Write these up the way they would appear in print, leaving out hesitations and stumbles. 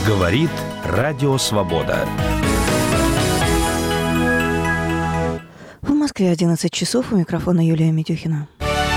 Говорит Радио Свобода. В Москве 11 часов. У микрофона Юлия Митюхина.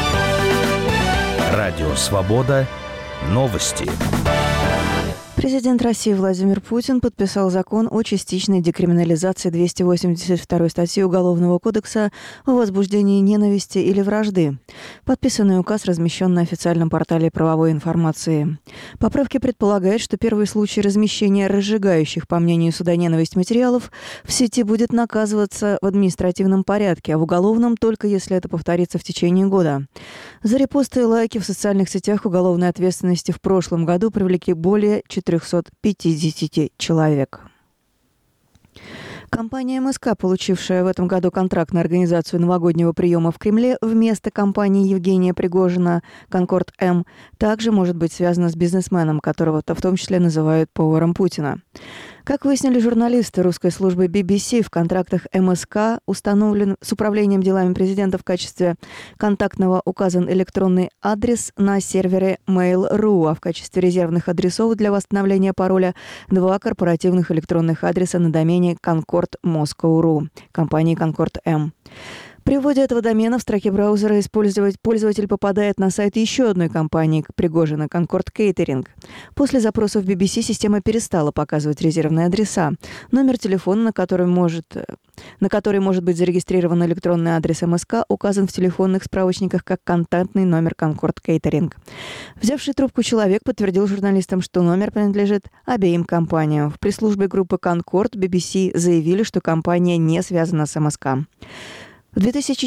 Радио Свобода. Новости. Президент России Владимир Путин подписал закон о частичной декриминализации 282 статьи Уголовного кодекса о возбуждении ненависти или вражды. Подписанный указ размещен на официальном портале правовой информации. Поправки предполагают, что первый случай размещения разжигающих, по мнению суда, ненависть материалов в сети будет наказываться в административном порядке, а в уголовном только если это повторится в течение года. За репосты и лайки в социальных сетях уголовной ответственности в прошлом году привлекли более 450 человек. Компания МСК, получившая в этом году контракт на организацию новогоднего приема в Кремле вместо компании Евгения Пригожина «Конкорд М», также может быть связана с бизнесменом, которого-то в том числе называют поваром Путина. Как выяснили журналисты русской службы BBC, в контрактах МСК установлен с управлением делами президента в качестве контактного указан электронный адрес на сервере Mail.ru, а в качестве резервных адресов для восстановления пароля 2 корпоративных электронных адреса на домене Concord Moscow.ru компании Concord M. При вводе этого домена в строке браузера пользователь попадает на сайт еще одной компании Пригожина Concord Catering. После запросов BBC система перестала показывать резервные адреса. Номер телефона, на который может быть зарегистрирован электронный адрес МСК, указан в телефонных справочниках как контактный номер Concord Catering. Взявший трубку человек подтвердил журналистам, что номер принадлежит обеим компаниям. В пресс-службе группы Concord BBC заявили, что компания не связана с МСК. С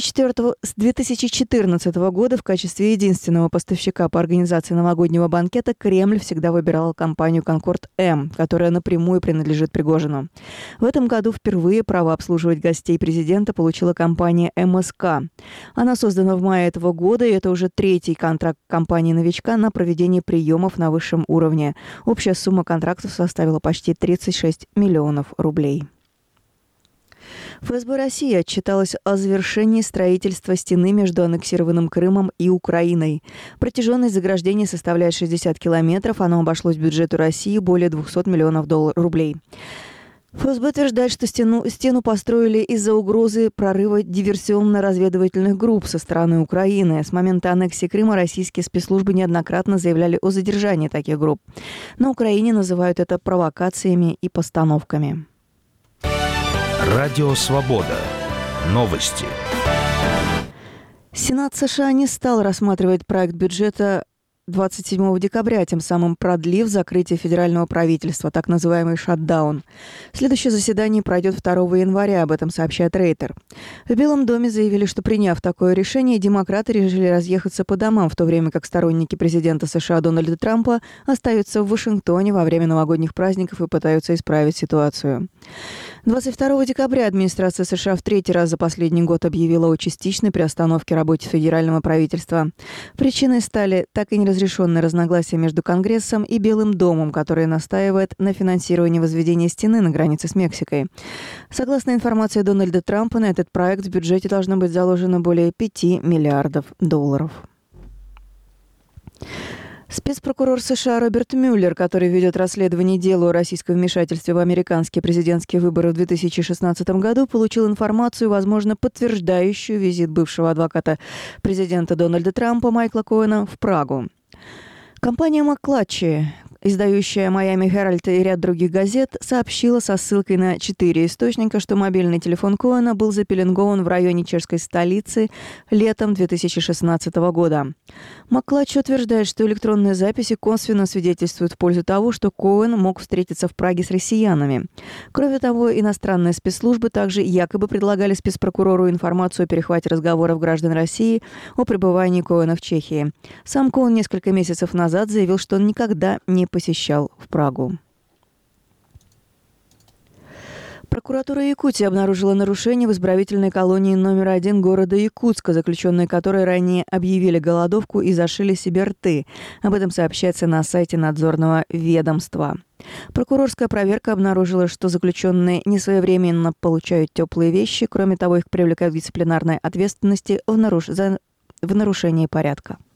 2014 года в качестве единственного поставщика по организации новогоднего банкета Кремль всегда выбирал компанию «Конкорд М», которая напрямую принадлежит Пригожину. В этом году впервые право обслуживать гостей президента получила компания МСК. Она создана в мае этого года, и это уже третий контракт компании-новичка на проведение приемов на высшем уровне. Общая сумма контрактов составила почти 36 миллионов рублей. ФСБ России отчиталась о завершении строительства стены между аннексированным Крымом и Украиной. Протяженность заграждения составляет 60 километров, оно обошлось бюджету России более 200 миллионов рублей. ФСБ утверждает, что стену построили из-за угрозы прорыва диверсионно-разведывательных групп со стороны Украины. С момента аннексии Крыма российские спецслужбы неоднократно заявляли о задержании таких групп. На Украине называют это провокациями и постановками. Радио Свобода. Новости. Сенат США не стал рассматривать проект бюджета 27 декабря, тем самым продлив закрытие федерального правительства, так называемый шатдаун. Следующее заседание пройдет 2 января, об этом сообщает Рейтер. В Белом доме заявили, что, приняв такое решение, демократы решили разъехаться по домам, в то время как сторонники президента США Дональда Трампа остаются в Вашингтоне во время новогодних праздников и пытаются исправить ситуацию. 22 декабря администрация США в третий раз за последний год объявила о частичной приостановке работы федерального правительства. Причиной стали так и неразрешенные разногласия между Конгрессом и Белым домом, который настаивает на финансировании возведения стены на границе с Мексикой. Согласно информации Дональда Трампа, на этот проект в бюджете должно быть заложено более 5 миллиардов долларов. Спецпрокурор США Роберт Мюллер, который ведет расследование дела о российском вмешательстве в американские президентские выборы в 2016 году, получил информацию, возможно, подтверждающую визит бывшего адвоката президента Дональда Трампа Майкла Коэна в Прагу. Компания «Макклатчи», издающая «Майами Herald» и ряд других газет, сообщила со ссылкой на 4 источника, что мобильный телефон Коэна был запеленгован в районе чешской столицы летом 2016 года. «Макклатчи» утверждает, что электронные записи косвенно свидетельствуют в пользу того, что Коэн мог встретиться в Праге с россиянами. Кроме того, иностранные спецслужбы также якобы предлагали спецпрокурору информацию о перехвате разговоров граждан России о пребывании Коэна в Чехии. Сам Коэн несколько месяцев назад заявил, что он никогда не посещал в Прагу. Прокуратура Якутии обнаружила нарушение в исправительной колонии номер 1 города Якутска, заключенные которой ранее объявили голодовку и зашили себе рты. Об этом сообщается на сайте надзорного ведомства. Прокурорская проверка обнаружила, что заключенные несвоевременно получают теплые вещи. Кроме того, их привлекают к дисциплинарной ответственности в нарушении порядка.